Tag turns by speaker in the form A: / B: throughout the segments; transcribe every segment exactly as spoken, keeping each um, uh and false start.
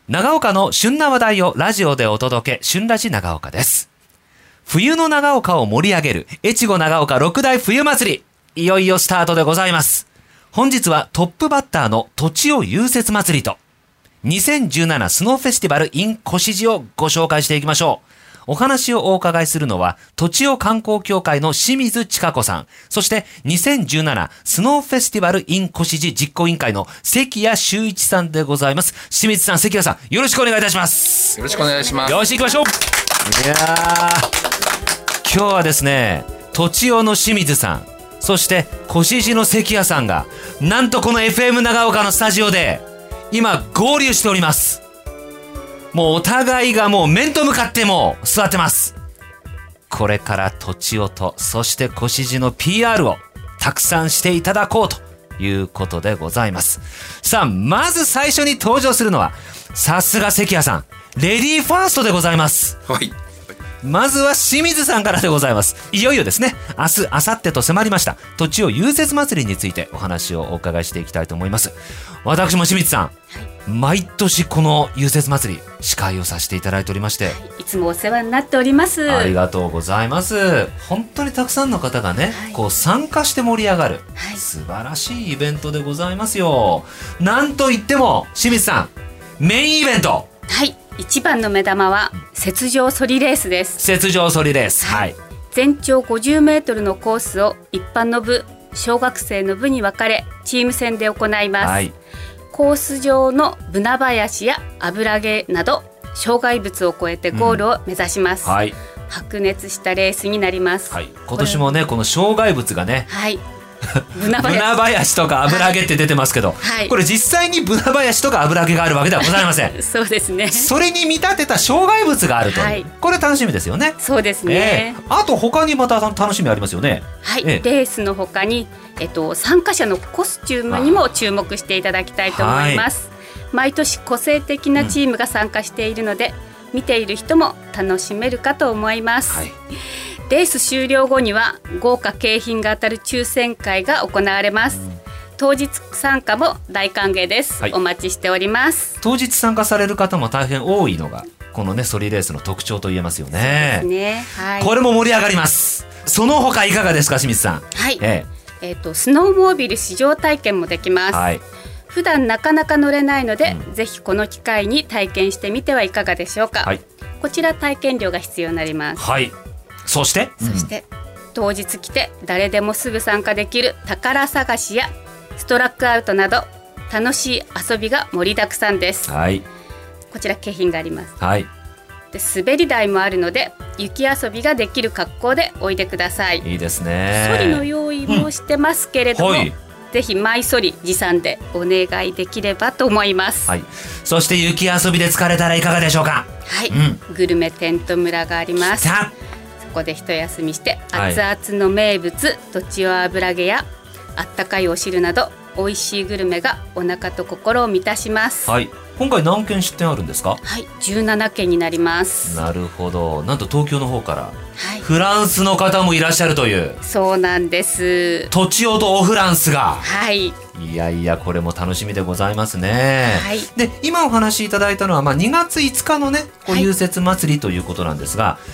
A: 長岡の旬な話題をラジオでお届け、旬ラジ長岡です。冬の長岡を盛り上げる越後長岡六大冬祭り、いよいよスタートでございます。本日はトップバッターのとちお融雪祭りとにせんじゅうななスノーフェスティバル in 越路をご紹介していきましょう。お話をお伺いするのは、とちお観光協会の清水千佳子さん、そしてにせんじゅうななスノーフェスティバル in 越路実行委員会の関谷修一さんでございます。清水さん、関谷さん、よろしくお願いいたします。
B: よろしくお願いします。
A: よし、行きましょう。いやー、今日はですね、とちおの清水さん、そして越路の関谷さんが、なんとこの エフエム 長岡のスタジオで今合流しております。もうお互いがもう面と向かってもう座ってます。これからとちおと、そして越路の ピーアール をたくさんしていただこうということでございます。さあ、まず最初に登場するのは、さすが関谷さん、レディーファーストでございます。
B: はい。
A: まずは清水さんからでございます。いよいよですね、明日、明後日と迫りましたとちお融雪祭りについてお話をお伺いしていきたいと思います。私も清水さん、はい、毎年この融雪祭り司会をさせていただいておりまして、はい、
C: いつもお世話になっております。
A: ありがとうございます。本当にたくさんの方がね、はい、こう参加して盛り上がる、はい、素晴らしいイベントでございますよ。なんといっても清水さん、メインイベント、
C: はい、一番の目玉は雪上ソリレースです。
A: 雪上ソリレース、はい、
C: 全長ごじゅうメートルのコースを一般の部、小学生の部に分かれチーム戦で行います。はい、コース上のブナ林や油毛など障害物を越えてゴールを目指します。うん、はい、白熱したレースになります。
A: はい、今年もね、この障害物がね、
C: はい、
A: ブナ林とか油毛って出てますけど、はい、これ実際にブナ林とか油毛があるわけではございません。
C: そうですね。
A: それに見立てた障害物があると、はい、これ楽しみですよね。
C: そうですね。
A: えー、あと他にまた楽しみありますよね。
C: はい、えー、レースの他に、えっと、参加者のコスチュームにも注目していただきたいと思います。はい、毎年個性的なチームが参加しているので、うん、見ている人も楽しめるかと思います。はい、レース終了後には豪華景品が当たる抽選会が行われます。うん、当日参加も大歓迎です。はい、お待ちしております。
A: 当日参加される方も大変多いのがこのね、ソリレースの特徴と言えますよね。
C: そうですね。はい、
A: これも盛り上がります。その他いかがですか、清水さん。
C: はい、えーえー、とスノーモービル試乗体験もできます。はい、普段なかなか乗れないので、うん、ぜひこの機会に体験してみてはいかがでしょうか。はい、こちら体験料が必要になります。
A: はい、そして、
C: そして、うん、当日来て誰でもすぐ参加できる宝探しやストラックアウトなど楽しい遊びが盛りだくさんです。はい、こちら景品があります。はい、で滑り台もあるので雪遊びができる格好でおいでください。
A: いいですね。
C: ソリの用意もしてますけれども、うん、はい、ぜひマイソリ持参でお願いできればと思います。
A: はい、そして雪遊びで疲れたらいかがでしょうか。
C: はい、うん、グルメテント村があります。そこで一休みして熱々の名物、はい、とちお油揚げやあったかいお汁など美味しいグルメがお腹と心を満たします。
A: はい、今回何件出店あるんですか。
C: はい、じゅうななけんになります。
A: なるほど。なんと東京の方から、はい、フランスの方もいらっしゃるという。
C: そうなんです。
A: とちおとおフランスが。
C: はい、
A: いやいや、これも楽しみでございますね。はい、で今お話しいただいたのは、まあ、にがついつかのね、こう融雪祭りということなんですが、はい、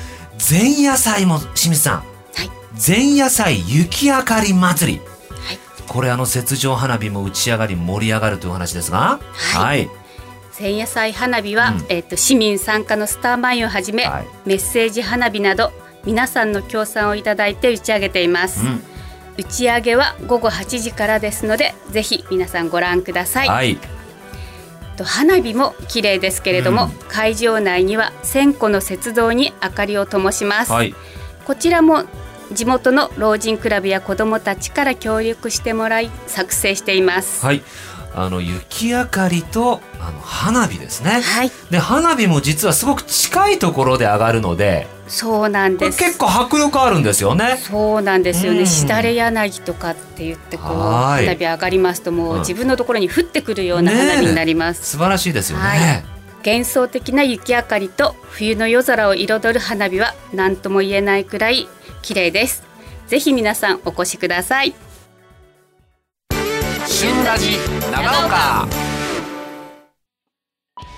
A: 前夜祭も清水さん、はい、前夜祭雪明かり祭り、はい、これあの雪上花火も打ち上がり盛り上がるという話ですが、はい、はい、
C: 前夜祭花火は、うん、えー、と市民参加のスターマインをはじめ、はい、メッセージ花火など皆さんの協賛をいただいて打ち上げています。うん、打ち上げはごごはちじからですので、ぜひ皆さんご覧ください。はい、と花火も綺麗ですけれども、うん、会場内にはせんこの雪像に明かりを灯します。はい、こちらも地元の老人クラブや子どもたちから協力してもらい作成しています。
A: はい、あの雪明かりとあの花火ですね。
C: はい、
A: で花火も実はすごく近いところで上がるので、
C: そうなんです。
A: これ結構迫力あるんですよね。
C: そうなんですよね。しだれ柳とかって言ってこう花火上がりますと、もう自分のところに降ってくるような花火になります。
A: ね、素晴らしいですよね。
C: はい、幻想的な雪明かりと冬の夜空を彩る花火は何とも言えないくらい綺麗です。ぜひ皆さんお越しください。
B: 旬ラジ長岡。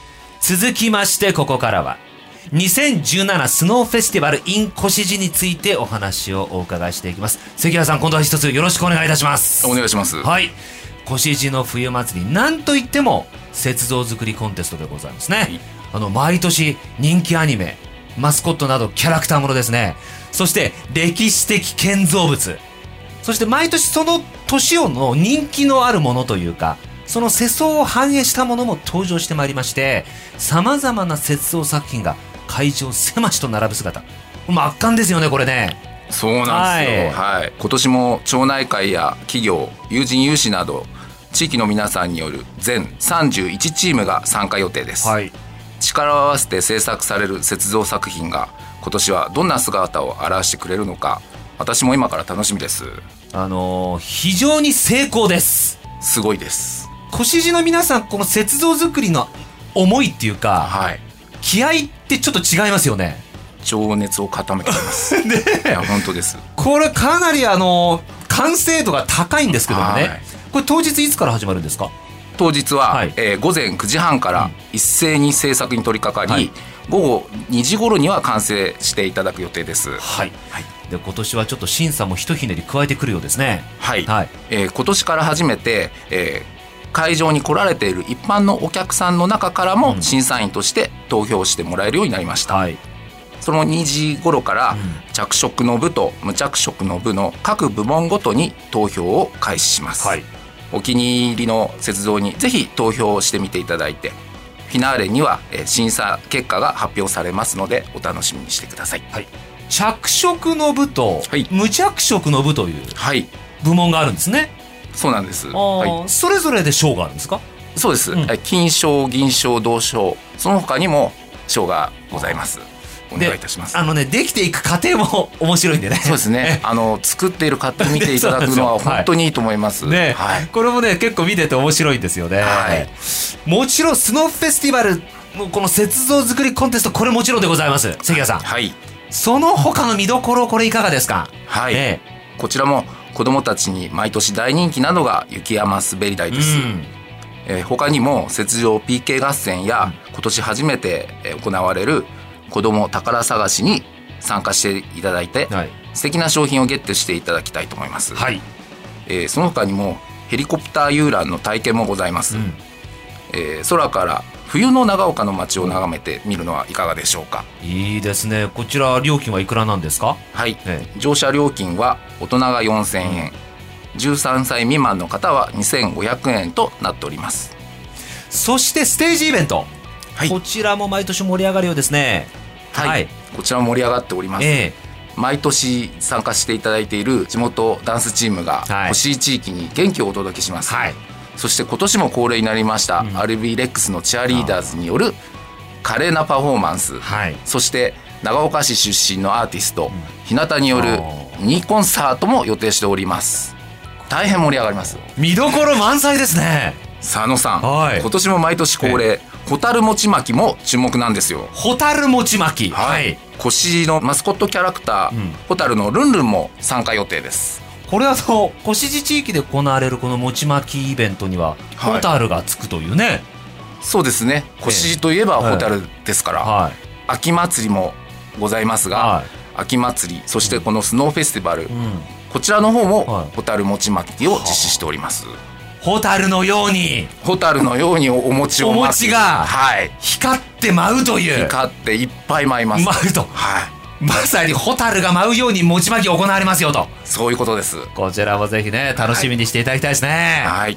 A: 続きましてここからはにせんじゅうななスノーフェスティバル in 越路についてお話をお伺いしていきます。関谷さん、今度は一つよろしくお願いいたします。
B: お願いします。
A: はい、越路の冬祭り、なんといっても雪像作りコンテストでございますね、はい、あの毎年人気アニメ、マスコットなどキャラクターものですね。そして歴史的建造物、そして毎年その年をの人気のあるものというか、その世相を反映したものも登場してまいりまして、さまざまな雪像作品が会場狭しと並ぶ姿、もう圧巻ですよねこれね。
B: そうなんですよ、はいはい、今年も町内会や企業、友人有志など地域の皆さんによる全さんじゅういちチームが参加予定です、はい、力を合わせて制作される雪像作品が今年はどんな姿を表してくれるのか、私も今から楽しみです。
A: あのー、非常に成功です。
B: すごいです。
A: 越路の皆さん、この雪像作りの思いっていうか、
B: はい、
A: 気合ってちょっと違いますよね。
B: 情熱を固めていますね。いや本当です。
A: これかなりあの完成度が高いんですけどもね、はい、これ当日いつから始まるんですか？
B: 当日は、はい、えー、ごぜんくじはんから一斉に制作に取り掛かり、うん、はい、ごごにじ頃には完成していただく予定です。
A: はい、はい、で今年はちょっと審査もひとひねり加えてくるようですね。
B: はい、はい、えー、今年から初めて、えー会場に来られている一般のお客さんの中からも審査員として投票してもらえるようになりました、うん、はい、そのにじ頃から着色の部と無着色の部の各部門ごとに投票を開始します、はい、お気に入りの雪像にぜひ投票してみていただいて、フィナーレには審査結果が発表されますのでお楽しみにしてください、はい、
A: 着色の部と無着色の部という部門があるんですね。
B: そうなんです、
A: はい、それぞれで賞があるんですか？
B: そうです、うん、金賞、銀賞、銅賞、その他にも賞がございます。お願いいたします。
A: あのね、できていく過程も面白いんでね。
B: そうですね。あの作っている過程見ていただくのは本当にいいと思います。
A: ね、はい、これもね結構見てて面白いんですよね。はい、もちろんスノーフェスティバルのこの雪像作りコンテスト、これもちろんでございます。関谷さん。はい。その他の見どころ、これいかがですか？
B: はい。ね、こちらも子どもたちに毎年大人気なのが雪山滑り台です、うん、えー、他にも雪上 ピーケー 合戦や、うん、今年初めて行われる子ども宝探しに参加していただいて、はい、素敵な商品をゲットしていただきたいと思います、はい、えー、その他にもヘリコプター遊覧の体験もございます、うん、えー、空から冬の長岡の街を眺めてみるのはいかがでしょうか？
A: いいですね。こちら料金はいくらなんですか？
B: はい、ええ、乗車料金は大人がよんせんえん、じゅうさんさい未満の方はにせんごひゃくえんとなっております。
A: そしてステージイベント、はい、こちらも毎年盛り上がるようですね。
B: はい、はい、こちらも盛り上がっております、えー、毎年参加していただいている地元ダンスチームが欲しい地域に元気をお届けします、はい、そして今年も恒例になりました、うん、アールビー レックスのチアリーダーズによる華麗なパフォーマンス、はい、そして長岡市出身のアーティスト、うん、日向によるミニコンサートも予定しております。大変盛り上がります。
A: 見どころ満載ですね。
B: 佐野さん、はい、今年も毎年恒例蛍餅巻きも注目なんですよ。
A: 蛍餅巻き、
B: はい、越路のマスコットキャラクター、うん、蛍のルンルンも参加予定です。
A: これはと越路地域で行われるこの餅巻きイベントには蛍がつくというね、はい、
B: そうですね。越路といえば蛍ですから、はい、秋祭りもございますが、はい、秋祭り、そしてこのスノーフェスティバル、うん、こちらの方も蛍餅巻きを実施しております。
A: 蛍のように
B: 蛍のようにお餅を
A: お餅が、はい、光って舞うという、
B: 光っていっぱい舞います。
A: 舞うと、はい、まさに蛍が舞うように餅巻き行われますよと。
B: そういうことです。
A: こちらもぜひね楽しみにしていただきたいですね。
B: はい、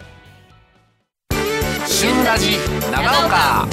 A: 旬ラジ長岡。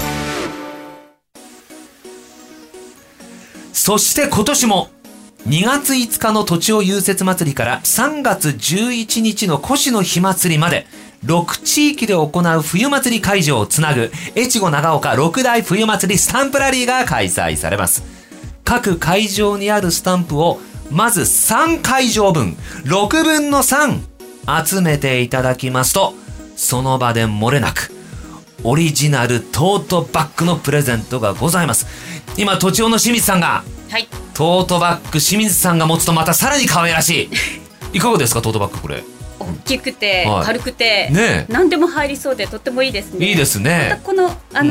A: そして今年もにがついつかのとちお融雪祭りからさんがつじゅういちにちの越の火祭りまでろく地域で行う冬祭り会場をつなぐ越後長岡ろく大冬祭りスタンプラリーが開催されます。各会場にあるスタンプをまずさんかいじょうぶんろくぶんのさん集めていただきますと、その場で漏れなくオリジナルトートバッグのプレゼントがございます。今とちおの清水さんが、はい、トートバッグ清水さんが持つとまたさらに可愛らしい。いかがですかトートバッグ？これ
C: 大きくて、はい、軽くて、ね、何でも入りそうでとってもいいですね。
A: いいですね。
C: またこの、あのー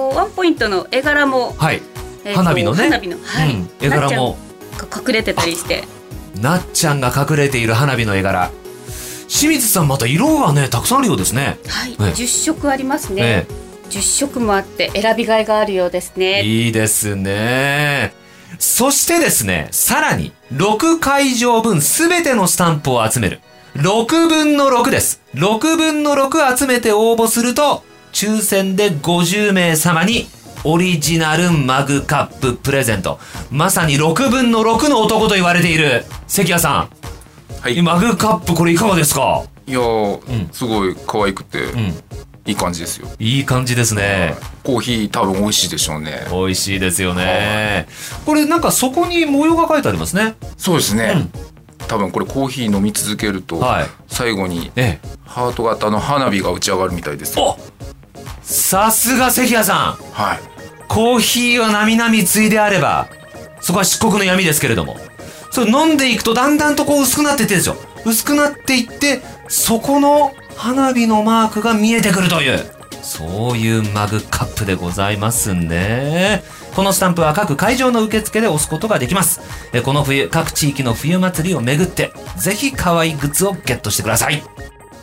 C: とワンポイントの絵柄も、
A: はい
C: えー、
A: 花火のね
C: 花火の、はい、
A: うん、絵柄も
C: 隠れてたりして、
A: なっちゃんが隠れている花火の絵柄。清水さんまた色がねたくさんあるようですね。
C: はい、
A: ね、
C: じゅっしょくありますね、
A: ね、
C: じゅっしょくもあって選びがいがあるようですね。
A: いいですね。そしてですね、さらにろくかいじょうぶんすべてのスタンプを集めるろくぶんのろくです。ろくぶんのろく集めて応募すると抽選でごじゅうめいさまにオリジナルマグカッププレゼント。まさにろくぶんのろくの男と言われている関谷さん、はい、マグカップこれいかがですか？
B: いやー、うん、すごい可愛くて、うん、いい感じですよ。い
A: い感じですね。
B: コーヒー多分美味しいでしょうね。
A: 美味しいですよね。これなんかそこに模様が書いてありますね。
B: そうですね、うん、多分これコーヒー飲み続けると、はい、最後にハート型の花火が打ち上がるみたいですよ。
A: さすが関谷さん、
B: はい、
A: コーヒーはなみなみついであればそこは漆黒の闇ですけれども、それ飲んでいくとだんだんとこう薄くなっていってるんですよ。薄くなっていってそこの花火のマークが見えてくるという、そういうマグカップでございますね。このスタンプは各会場の受付で押すことができます。この冬各地域の冬祭りを巡ってぜひ可愛いグッズをゲットしてください。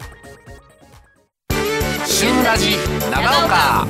B: 旬ラジ長岡。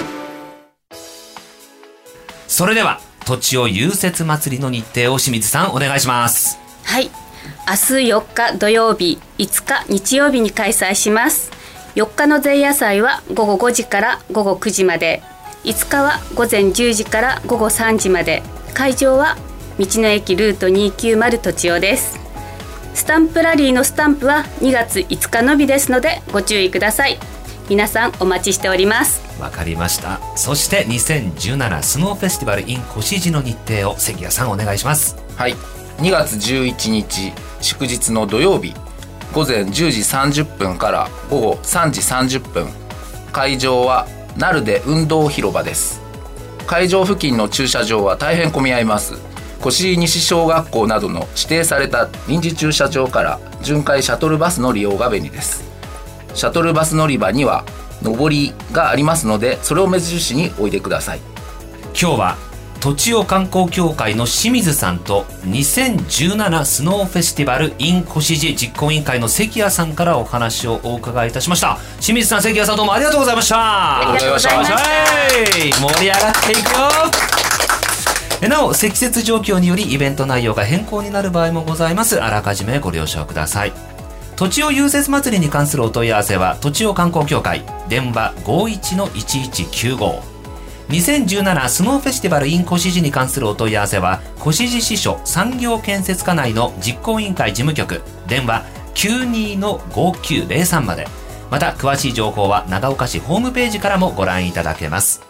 A: それではとちお融雪祭りの日程を清水さんお願いします。
C: はい、明日よっか土曜日、いつか日曜日に開催します。よっかの前夜祭はごごごじからごごくじまで、いつかはごぜんじゅうじからごごさんじまで、会場は道の駅ルートにひゃくきゅうじゅうとちおです。スタンプラリーのスタンプはにがついつかのみですのでご注意ください。皆さんお待ちしております。
A: わかりました。そしてにせんじゅうななスノーフェスティバル in 越路の日程を関谷さんお願いします。
B: はい、にがつじゅういちにち祝日の土曜日、ごぜんじゅうじさんじゅっぷんからごごさんじさんじゅっぷん、会場はナルデ運動広場です。会場付近の駐車場は大変混み合います。越路西小学校などの指定された臨時駐車場から巡回シャトルバスの利用が便利です。シャトルバス乗り場には上りがありますので、それを目印においでください。
A: 今日はとちお観光協会の清水さんとにせんじゅうななスノーフェスティバル in 越路実行委員会の関谷さんからお話をお伺いいたしました。清水さん、関谷さん、どうもありがとうございました。
C: ありがとうございました。
A: 盛り上がっていくよ。なお、積雪状況によりイベント内容が変更になる場合もございます。あらかじめご了承ください。とちお融雪祭りに関するお問い合わせはとちお観光協会電話 ごいちのいちいちきゅうご。にせんじゅうななスノーフェスティバル in 越路に関するお問い合わせは越路支所産業建設課内の実行委員会事務局電話 きゅうにのごきゅうぜろさん まで。また詳しい情報は長岡市ホームページからもご覧いただけます。